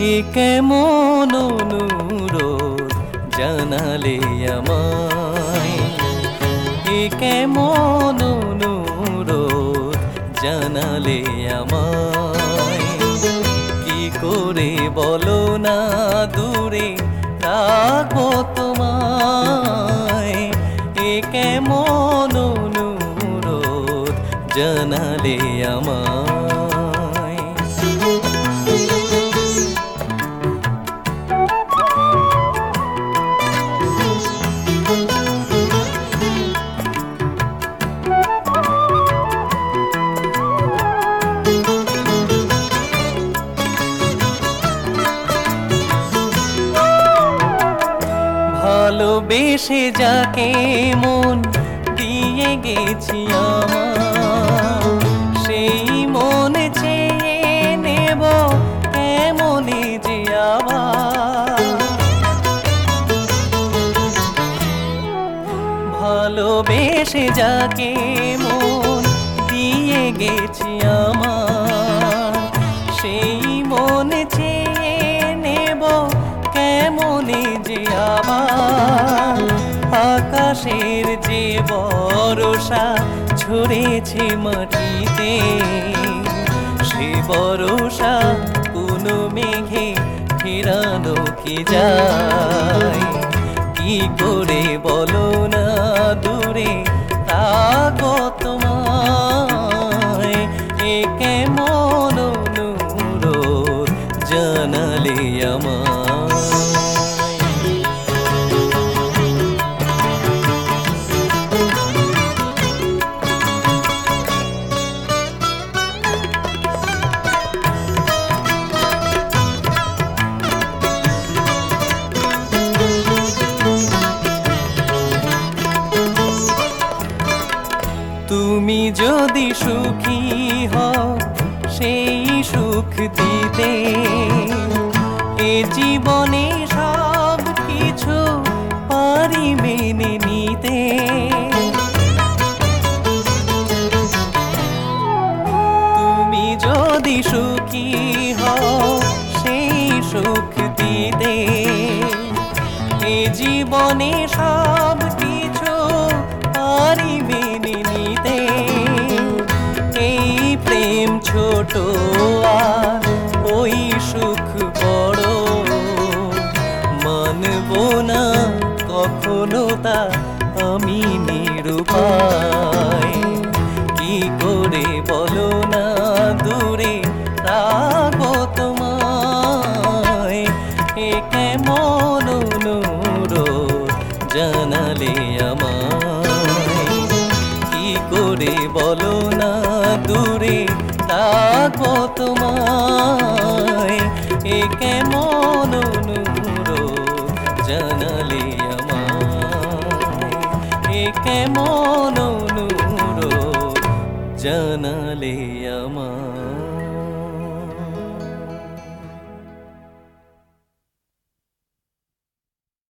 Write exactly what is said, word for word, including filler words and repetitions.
এ কেমন অনুরোধ জানালে আমায়, এ কেমন অনুরোধ জানালে আমায়। কি করে বলো না দূরে রাখবো তোমায়, এ কেমন অনুরোধ জানালে আমায়। ভালোবেসে যাকে মন দিয়ে গেছি আমার, সেই মনে চেয়ে নেব কেমনে যে আবার। ভালোবেসে যাকে মন দিয়ে গেছি আমার, সেই মনে চেয়ে নেব কেমনে যে আবার। আকাশের যে ভরসা ছড়েছে মাটিতে, সে ভরসা কোনো মেঘে ফেরানো কি যায়। কি করে বলো না দূরে থাকো তোমায়, এ কেমন অনুরোধ জানালে আমায়। তুমি যদি সুখী হও সেই সুখ দিতে, এ জীবনে সব কিছু পারি মেনে নিতে। তুমি যদি সুখী হও সেই সুখ দিতে, এ জীবনে সব কিছু পারি মেনে নিতে। এই প্রেম ছোট আর ওই সুখ বড়, মানব না কখনো তা আমি নিরুপায়। কি করে বলো না দূরে রাখবো তোমায়, এ কেমন অনুরোধ জানালে আমায়। কি করে বলো না দূরে রাখবো তোমায়, এ কেমন অনুরোধ জানালে আমায়। এ কেমন অনুরোধ জানালে আমায়।